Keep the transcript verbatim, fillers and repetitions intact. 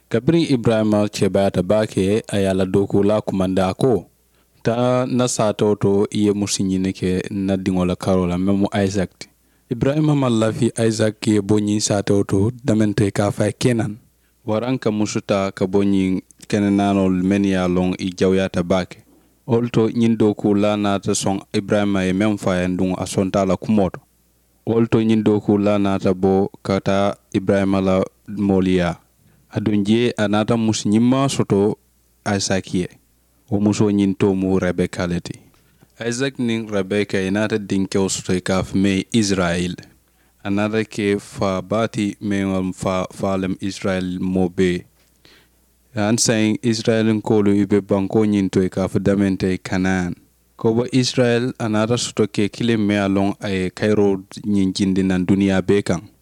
kabiri Ibrahima chebata bake ayala doku la kumanda ko ta na sato to iye musinyine ke na dingola karola memu Isaac. Ibrahima malafi Isaac ke bonyi sato to damente ka fa Kenan. Waranka musuta ka bonyi kenanol menia long i jawyata bake. Olto nyindo ku la nata song Ibrahima e memfa ndung asonta la kumoto. Olto nyindo ku la nata bo kata Ibrahima la molia. Adunje anata musinyima soto Isaacie. O muso nyinto mu Rebecca leti. Isaac ning Rebecca inata dinke soto kaf me Israel. Another ke fa bati me fa falem Israel mobe. And saying Israel nkolu ibe banko nyinto ka fundamente Canaan. Kobo Israel another soto ke kile me along ay Cairo nyinjindi nan dunia bekang.